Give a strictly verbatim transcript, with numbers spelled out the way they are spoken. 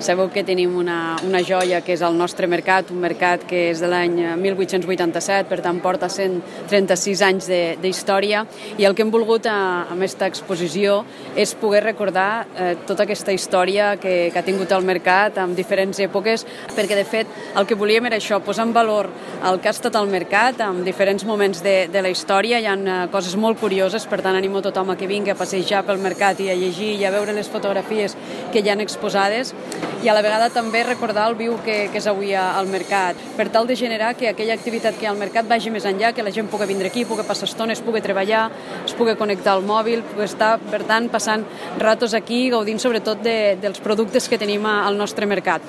Sabeu que tenim una, una joia que és el nostre mercat, un mercat que és de l'any mil vuit-cents vuitanta-set, per tant porta cent trenta-sis anys d'història, i el que hem volgut a, amb aquesta exposició és poder recordar eh, tota aquesta història que, que ha tingut el mercat en diferents èpoques, perquè de fet el que volíem era això, posar en valor el que ha estat el mercat en diferents moments de, de la història. Hi ha uh, coses molt curioses, per tant animo tothom a que vingui a passejar pel mercat i a llegir i a veure les fotografies que hi han exposades, i a la vegada també recordar el viu que, que és avui al mercat, per tal de generar que aquella activitat que hi ha al mercat vagi més enllà, que la gent pugui vindre aquí, pugui passar estones, pugui treballar, es pugui connectar al mòbil, pugui estar, per tant, passant ratos aquí, gaudint sobretot de, dels productes que tenim al nostre mercat.